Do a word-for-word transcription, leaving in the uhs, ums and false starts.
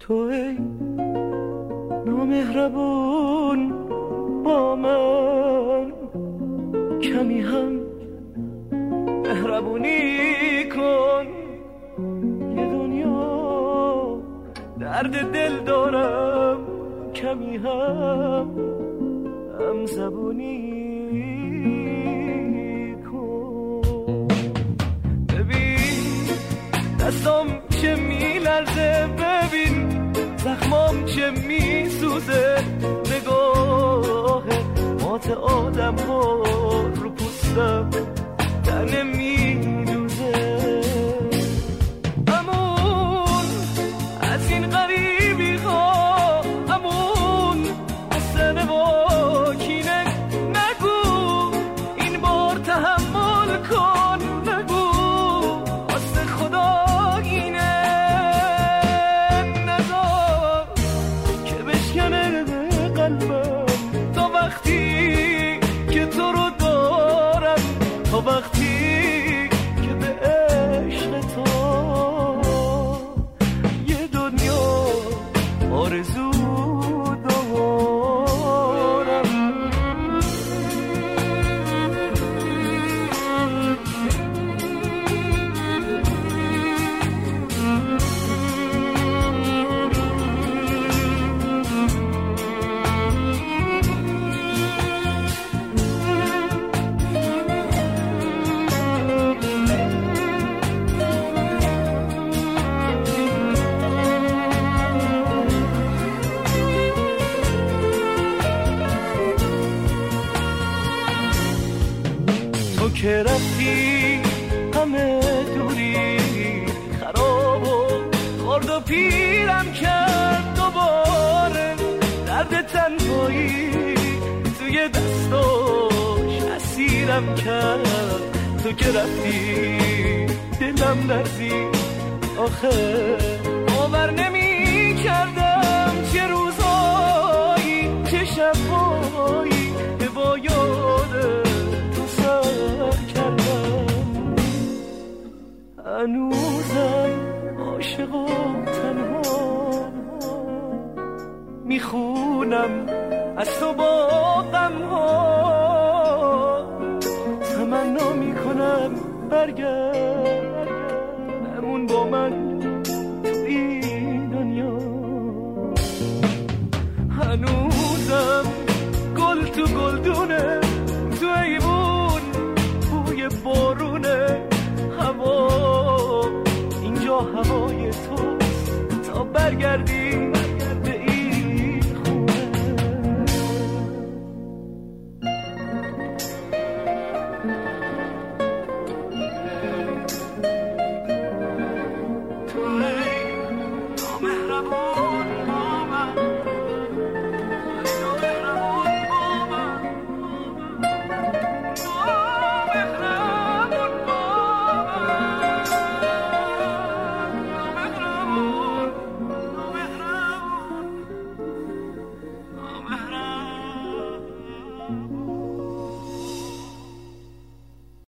تو ای نامهربون با من، کمی هم مهربونی کن. یه دنیا درد دل دارم، کمی هم هم زبونی کن. ببین دستام چه میلرزه، ببین زخمام چه میسوزه، نگاه مات آدم ها رو پوستم تنه میدوزه. امون از این غریبی ها، امون از سنه و کینه نگو، این بار تحمل کن، نگو آست خدا اینه، نذار که بشکنه قلبم تا وقتی که تو رو دارم، تا وقتی که به عشق تو یه دنیا آرزو دارم. تو که رفتی همه دوری خراب و خورد و پیرم کرد، دوباره درد تنهایی توی دستاش اسیرم کرد. تو که رفتی دلم لرزید، آخه باور نمی کردم چه روزایی چه شبایی که با یاد کردم. هنوزم عاشق و تنها میخونم از تو با غم ها، تمنا میکنم برگرد بمون با من